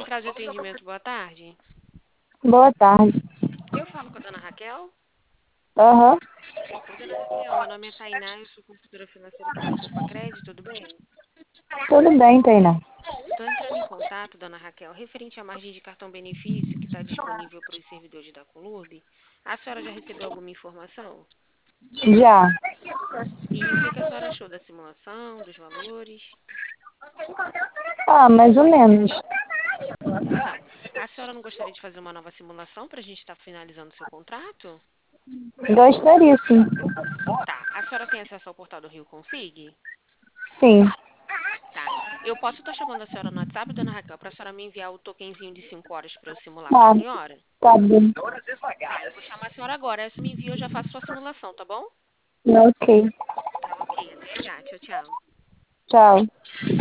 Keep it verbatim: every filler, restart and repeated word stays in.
central de atendimento, boa tarde. Boa tarde. Eu falo com a dona Raquel. Aham. Oi, dona Raquel, meu nome é Tainá, eu sou consultora financeira aqui da Poupa Crédito, tudo bem? Tudo bem, Tainá. Estou entrando em contato, dona Raquel, referente à margem de cartão benefício que está disponível para os servidores da Colurb. A senhora já recebeu alguma informação? Já. E o que que a senhora achou da simulação, dos valores? Ah, mais ou menos. Tá. A senhora não gostaria de fazer uma nova simulação para a gente estar finalizando o seu contrato? Gostaria, sim. Tá. A senhora tem acesso ao portal do Rio Consig? Sim. Tá. Eu posso estar chamando a senhora no WhatsApp, dona Raquel, para a senhora me enviar o tokenzinho de cinco horas para eu simular para a Tá, senhora? tá bem. Tá, eu vou chamar a senhora agora. Essa me envia, eu já faço sua simulação, tá bom? Ok. Tá, ok. Até já. Tchau, tchau. Tchau.